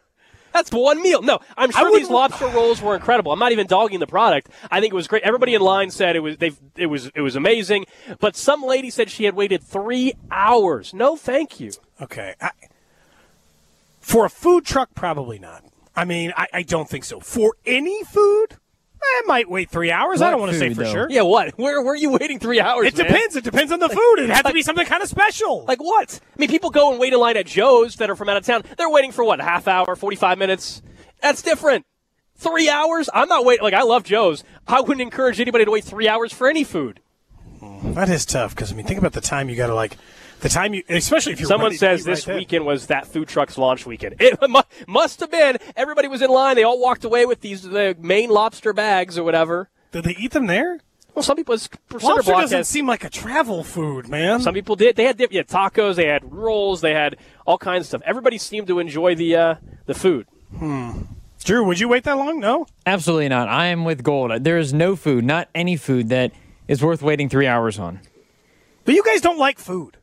That's one meal. No, I'm sure these lobster rolls were incredible. I'm not even dogging the product. I think it was great. Everybody in line said it was amazing. But some lady said she had waited 3 hours. No, thank you. Okay. For a food truck, probably not. I mean, I don't think so. For any food, I might wait 3 hours. What I don't want to say for though? sure. Yeah, what? Where were you waiting 3 hours, It depends. It depends on the food. It had to be something kind of special. Like what? I mean, people go and wait in line at Joe's that are from out of town. They're waiting for what, a half hour, 45 minutes? That's different. 3 hours? I'm not waiting. Like, I love Joe's. I wouldn't encourage anybody to wait 3 hours for any food. That is tough because, I mean, think about the time you got to, especially if you're Someone says this weekend was that food truck's launch weekend. It must have been. Everybody was in line. They all walked away with the Maine lobster bags or whatever. Did they eat them there? Well, some people. Lobster doesn't seem like a travel food, man. Some people did. They had tacos. They had rolls. They had all kinds of stuff. Everybody seemed to enjoy the food. Drew, would you wait that long? No? Absolutely not. I am with Gold. There is no food, not any food, that is worth waiting 3 hours on. But you guys don't like food.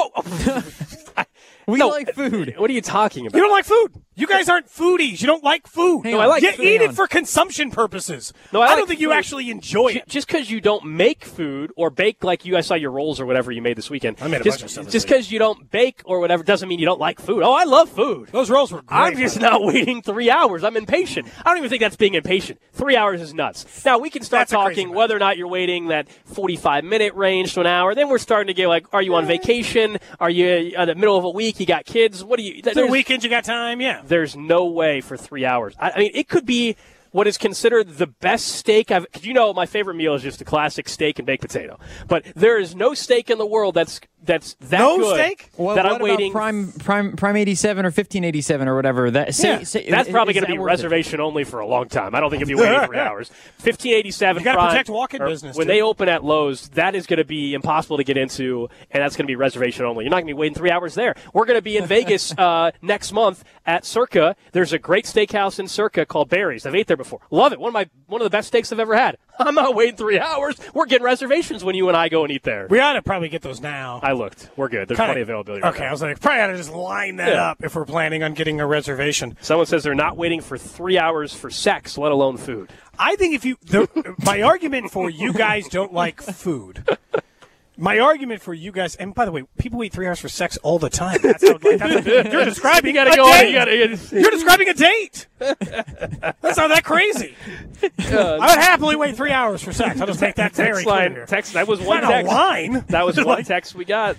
We like food. What are you talking about? You don't like food. You guys aren't foodies. You don't like food. No, I like you food. eat it for consumption purposes. No, I like don't think you food. actually enjoy it. Just because you don't make food or bake like you, I saw your rolls or whatever you made this weekend. I made a bunch of stuff. Just because you don't bake or whatever doesn't mean you don't like food. Oh, I love food. Those rolls were great. I'm just not waiting 3 hours. I'm impatient. I don't even think that's being impatient. 3 hours is nuts. Now, we can start talking whether or not you're waiting that 45-minute range to an hour. Then we're starting to get like, are you on vacation? Are you in the middle of a week? You got kids? What do you? The weekend you got time? Yeah. There's no way for 3 hours. I mean, it could be what is considered the best steak I've. Cause my favorite meal is just a classic steak and baked potato. But there is no steak in the world that's that no good steak? that I'm waiting. Prime 87 or 1587 or whatever. That's probably going to be reservation only for a long time. I don't think it'll be waiting 3 hours. 1587. You got to protect walk-in business. When they open at Lowe's, that is going to be impossible to get into, and that's going to be reservation only. You're not going to be waiting 3 hours there. We're going to be in Vegas next month at Circa. There's a great steakhouse in Circa called Barry's. I've ate there before. Love it. One of the best steaks I've ever had. I'm not waiting 3 hours. We're getting reservations when you and I go and eat there. We ought to probably get those now. I looked. We're good. There's plenty of availability. Okay, I was like, probably ought to just line that up if we're planning on getting a reservation. Someone says they're not waiting for 3 hours for sex, let alone food. I think my argument for you guys don't like food. My argument for you guys, and by the way, people wait 3 hours for sex all the time. You're describing a date. You're describing a date. That's not that crazy. I would happily wait 3 hours for sex. I'll just make that very clear. That was one text. Line. That was one text we got.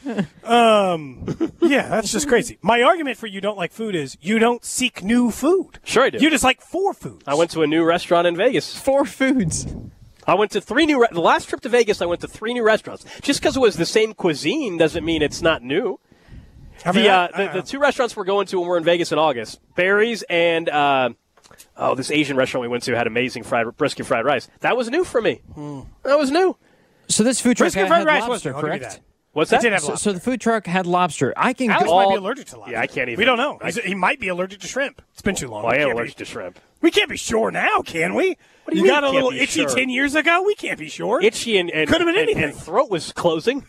Yeah, that's just crazy. My argument for you don't like food is you don't seek new food. Sure I do. You just like 4 foods. I went to a new restaurant in Vegas. 4 foods. I went to 3 new. The last trip to Vegas, I went to 3 new restaurants. Just because it was the same cuisine doesn't mean it's not new. The 2 restaurants we're going to when we're in Vegas in August, Barry's and this Asian restaurant we went to had amazing brisket fried rice. That was new for me. That was new. So this food truck had lobster, was correct? What's that? It did have lobster. So the food truck had lobster. Alex might be allergic to lobster. Yeah, I can't even. We don't know. He might be allergic to shrimp. It's been too long. Well, I am allergic to shrimp. We can't be sure now, can we? What do you mean got a little can't be itchy sure? 10 years ago? We can't be sure. Itchy and could have been anything. And throat was closing.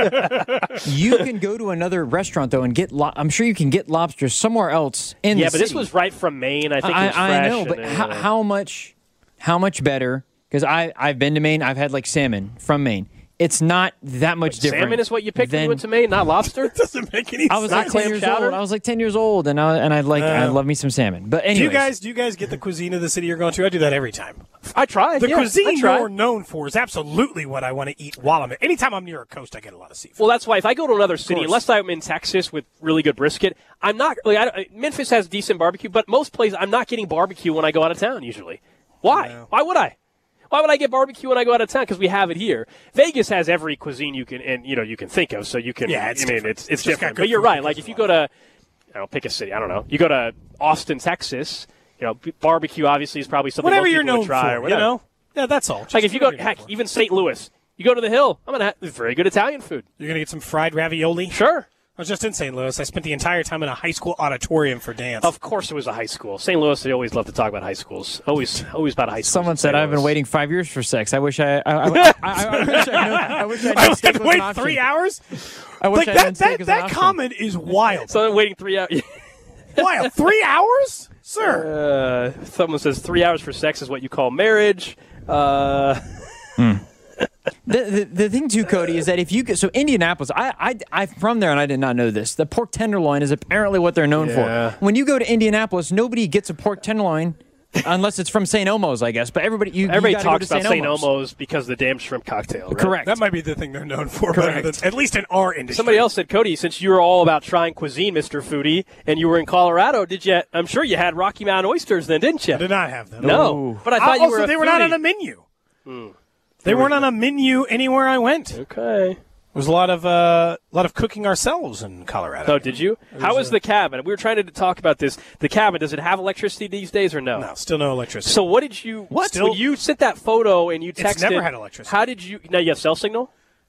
You can go to another restaurant, though, and get I'm sure you can get lobster somewhere else in the city. Yeah, but this was right from Maine. I think it was fresh. I know, but how much better? Because I've been to Maine. I've had, like, salmon from Maine. It's not that much different. Salmon is what you picked when you went to Maine, not lobster? It doesn't make any sense. I was like 10 years old. I was like 10 years old, and I love me some salmon. But anyways. Do you guys get the cuisine of the city you're going to? I do that every time. I try. The cuisine you're known for is absolutely what I want to eat while I'm there. Anytime I'm near a coast, I get a lot of seafood. Well, that's why if I go to another city, unless I'm in Texas with really good brisket, I'm not. Memphis has decent barbecue, but most places I'm not getting barbecue when I go out of town usually. Why? No. Why would I? Why would I get barbecue when I go out of town? Because we have it here. Vegas has every cuisine you can think of, so you can. Yeah, it's different. But you're right. Like if you go to, pick a city. I don't know. You go to Austin, Texas. Barbecue obviously is probably something whatever most you're people known would try. For, or whatever. Yeah, that's all. Like if you go, even St. Louis, you go to the Hill. I'm gonna have very good Italian food. You're gonna get some fried ravioli. Sure. I was just in St. Louis. I spent the entire time in a high school auditorium for dance. Of course it was a high school. St. Louis, they always love to talk about high schools. Always about high schools. Someone said I've been waiting 5 years for sex. I wish I wish I had to wait 3 hours? I wish that comment is wild. So I'm waiting 3 hours. Wild. 3 hours? Sir. Someone says 3 hours for sex is what you call marriage. The thing too, Cody, is that if you get Indianapolis, I'm from there and I did not know this. The pork tenderloin is apparently what they're known for. When you go to Indianapolis, nobody gets a pork tenderloin unless it's from St. Elmo's, I guess. But everybody talks about St. Elmo's because of the damn shrimp cocktail. Right? Correct. That might be the thing they're known for, at least in our industry. Somebody else said, Cody, since you were all about trying cuisine, Mr. Foodie, and you were in Colorado, I'm sure you had Rocky Mountain oysters then, didn't you? I did not have them. No, but I thought you were. They were not on a menu. They weren't on a menu anywhere I went. Okay. There was a lot of cooking ourselves in Colorado. Oh, did you? How is the cabin? We were trying to talk about this. The cabin, does it have electricity these days or no? No, still no electricity. So what did you? What? When you sent that photo and you texted. It's never had electricity. How did you? Now you have cell signal?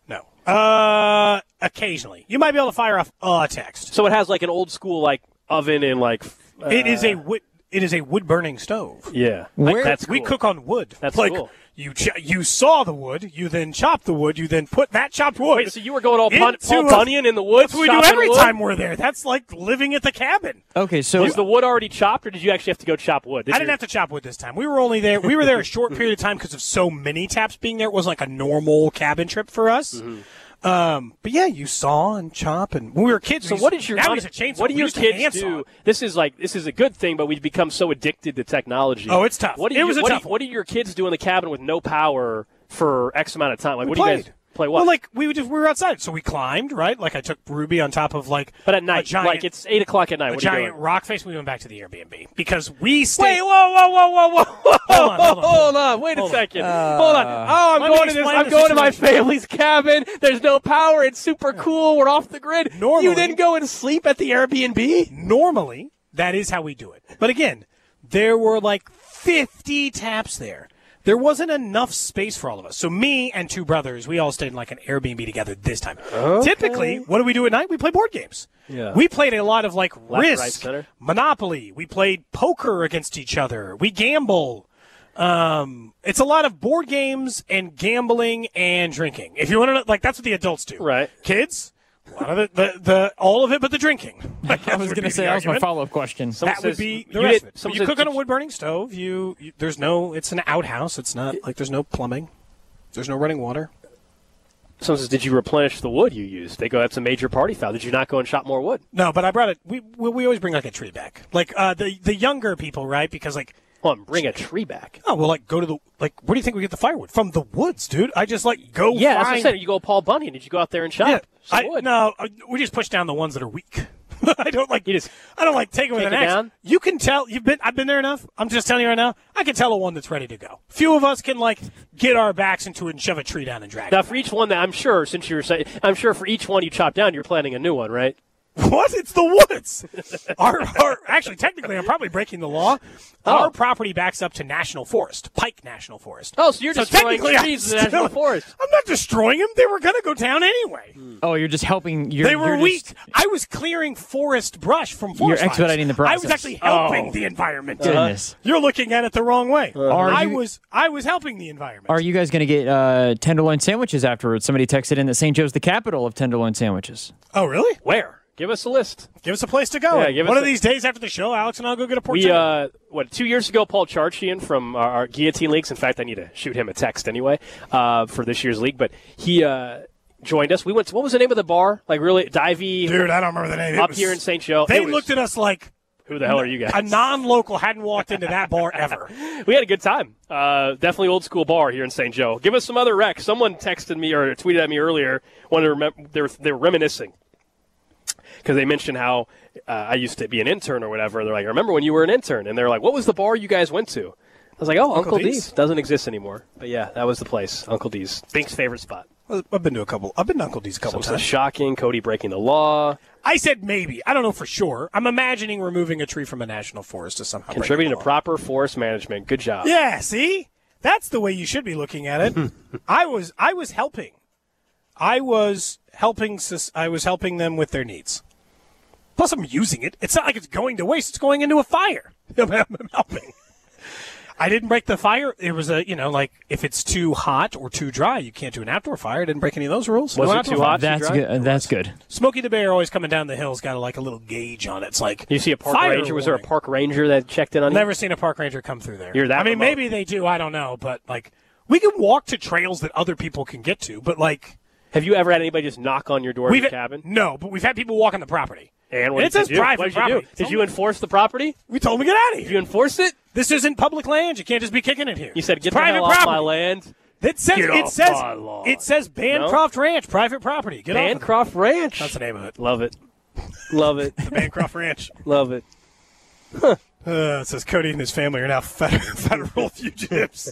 No. Occasionally, you might be able to fire off a text. So it has like an old school oven and It is a wood burning stove. Yeah, that's cool. We cook on wood. That's cool. You saw the wood, you then chopped the wood, you then put that chopped wood. Wait, so you were going all Paul Bunyan in the woods? That's what we do every time we're there. That's like living at the cabin. Okay, so was the wood already chopped, or did you actually have to go chop wood? I didn't have to chop wood this time. We were only there. We were there a short period of time because of so many taps being there. It was like a normal cabin trip for us. Mm-hmm. But yeah, you saw and chop, and when we were kids. So what do your kids do? This is a good thing, but we've become so addicted to technology. Oh, it's tough. What do your kids do in the cabin with no power for X amount of time? Like, what do you guys play? What? Well, we were outside, so we climbed, right? Like I took Ruby on top of but at night, it's 8 o'clock at night. A giant rock face. We went back to the Airbnb because we stayed. Wait, whoa! Hold on! Wait a second. Hold on! Oh, I'm going to my family's cabin. There's no power. It's super cool. We're off the grid. Normally, you then go and sleep at the Airbnb. Normally, that is how we do it. But again, there were like 50 taps there. There wasn't enough space for all of us. So me and two brothers, we all stayed in like an Airbnb together this time. Okay. Typically, what do we do at night? We play board games. Yeah. We played a lot of like Risk, right, Monopoly. We played poker against each other. We gamble. It's a lot of board games and gambling and drinking. If you want to know, that's what the adults do. Right. Kids, a lot of the all of it but the drinking. I was going to say that was my follow-up question. That would be the rest of it. You cook on a wood-burning stove. It's an outhouse. It's not like there's no plumbing. There's no running water. Someone says, did you replenish the wood you used? They go, that's a major party foul. Did you not go and chop more wood? No, but I brought it. We always bring like a tree back. Like the younger people, right? Because like. Bring a tree back. Oh, well, go to where do you think we get the firewood? From the woods, dude. I just go Yeah, that's what I said. You go Paul Bunyan. Did you go out there and chop some wood? No, we just push down the ones that are weak. I don't like take it with an axe. Down? You can tell I've been there enough. I'm just telling you right now, I can tell a one that's ready to go. Few of us can get our backs into it and shove a tree down and drag it. Now for each one that I'm sure for each one you chop down, you're planting a new one, right? What? It's the woods. Actually, technically, I'm probably breaking the law. Our property backs up to National Forest, Pike National Forest. Oh, so you're destroying trees in the National Forest. I'm not destroying them. They were going to go down anyway. Oh, you're just helping. They were weak. I was clearing forest brush from forest You're expediting the process. I was actually helping the environment. Goodness. You're looking at it the wrong way. I was helping the environment. Are you guys going to get tenderloin sandwiches afterwards? Somebody texted in that St. Joe's the capital of tenderloin sandwiches. Oh, really? Where? Give us a list. Give us a place to go. Yeah, One of these days after the show, Alex and I'll go get a pork. 2 years ago, Paul Charchian from our Guillotine Leagues. In fact, I need to shoot him a text anyway for this year's league. But he joined us. We went to, what was the name of the bar? Like really, Divey. Dude, I don't remember the name. Up here in St. Joe. They looked at us like, who the hell are you guys? A non-local hadn't walked into that bar ever. We had a good time. Definitely old school bar here in St. Joe. Give us some other rec. Someone texted me or tweeted at me earlier. They were reminiscing. Because they mentioned how I used to be an intern or whatever. They're like, I remember when you were an intern. And they're like, what was the bar you guys went to? I was like, Uncle D's. Doesn't exist anymore. But yeah, that was the place, Uncle D's. Bink's favorite spot. Well, I've been to Uncle D's a couple times. Shocking, Cody breaking the law. I said maybe. I don't know for sure. I'm imagining removing a tree from a national forest to somehow contributing to proper forest management. Good job. Yeah, see? That's the way you should be looking at it. I was helping. I was helping them with their needs. Plus, I'm using it. It's not like it's going to waste. It's going into a fire. I'm helping. I didn't break the fire. It was if it's too hot or too dry, you can't do an outdoor fire. I didn't break any of those rules. Was it too hot? That's good. That's good. Smokey the Bear always coming down the hill's got a little gauge on it. It's like you see a park ranger. Was there a park ranger that checked in on you? Never seen a park ranger come through there. You're that remote. Maybe they do. I don't know, but we can walk to trails that other people can get to. But have you ever had anybody just knock on your door of your cabin? No, but we've had people walk on the property. And what it says private property. Did you enforce the property? We told them to get out of here. Did you enforce it? This isn't public land. You can't just be kicking it here. You said, get the hell off my land. It says Bancroft Ranch, private property. Get Bancroft Ranch. That's the name of it. Love it. Love it. The Bancroft Ranch. Love it. Huh. It says Cody and his family are now federal fugitives.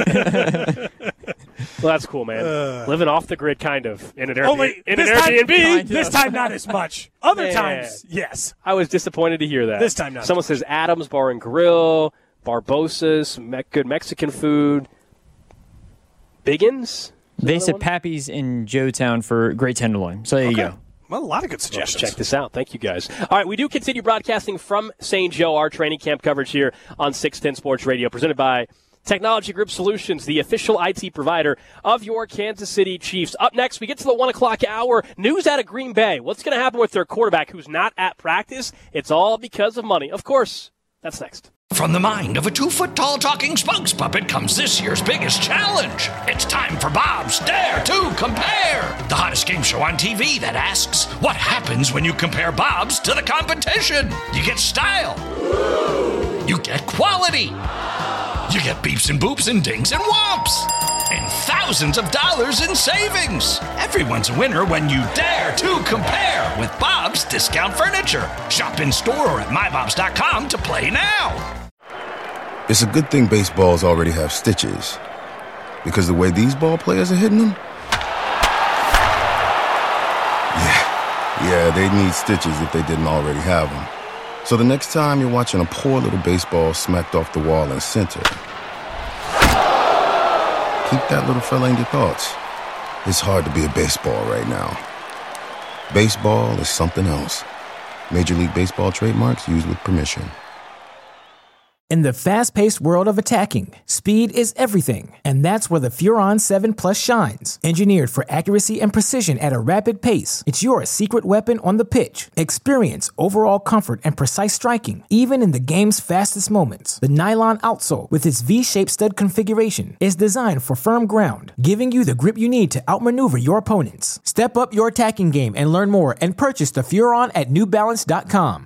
Well, that's cool, man. Living off the grid, kind of. In an Airbnb. This time, not as much. Other times, yes. I was disappointed to hear that. This time, not. Someone says Adams Bar and Grill, Barbosa's, good Mexican food. Biggins? They said Pappy's in Joetown for great tenderloin. So there you go. Well, a lot of good suggestions. Check this out. Thank you, guys. All right, we do continue broadcasting from St. Joe, our training camp coverage here on 610 Sports Radio, presented by Technology Group Solutions, the official IT provider of your Kansas City Chiefs. Up next, we get to the 1 o'clock hour. News out of Green Bay. What's going to happen with their quarterback who's not at practice? It's all because of money. Of course, that's next. From the mind of a 2-foot-tall talking spokes puppet comes this year's biggest challenge. It's time for Bob's Dare to Compare, the hottest game show on TV that asks, what happens when you compare Bob's to the competition? You get style. You get quality. You get beeps and boops and dings and whomps. And thousands of dollars in savings. Everyone's a winner when you dare to compare with Bob's Discount Furniture. Shop in store or at mybobs.com to play now. It's a good thing baseballs already have stitches. Because the way these ball players are hitting them? Yeah, they'd need stitches if they didn't already have them. So the next time you're watching a poor little baseball smacked off the wall in center, keep that little fella in your thoughts. It's hard to be a baseball right now. Baseball is something else. Major League Baseball trademarks used with permission. In the fast-paced world of attacking, speed is everything, and that's where the Furon 7 Plus shines. Engineered for accuracy and precision at a rapid pace, it's your secret weapon on the pitch. Experience overall comfort and precise striking, even in the game's fastest moments. The nylon outsole, with its V-shaped stud configuration, is designed for firm ground, giving you the grip you need to outmaneuver your opponents. Step up your attacking game and learn more and purchase the Furon at newbalance.com.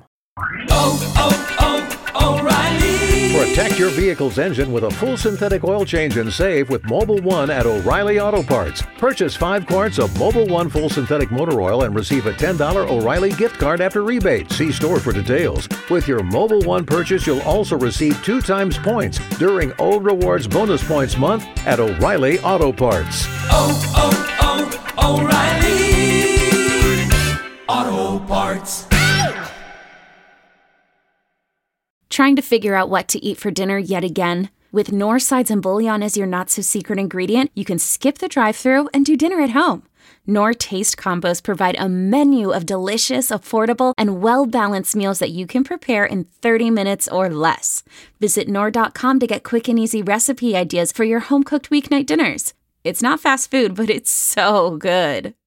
O'Reilly. Protect your vehicle's engine with a full synthetic oil change and save with Mobil 1 at O'Reilly Auto Parts. Purchase 5 quarts of Mobil 1 full synthetic motor oil and receive a $10 O'Reilly gift card after rebate. See store for details. With your Mobil 1 purchase, you'll also receive 2 times points during O Rewards Bonus Points Month at O'Reilly Auto Parts. O'Reilly Auto Parts. Trying to figure out what to eat for dinner yet again? With Knorr sides and bouillon as your not-so-secret ingredient, you can skip the drive-thru and do dinner at home. Knorr Taste Combos provide a menu of delicious, affordable, and well-balanced meals that you can prepare in 30 minutes or less. Visit Knorr.com to get quick and easy recipe ideas for your home-cooked weeknight dinners. It's not fast food, but it's so good.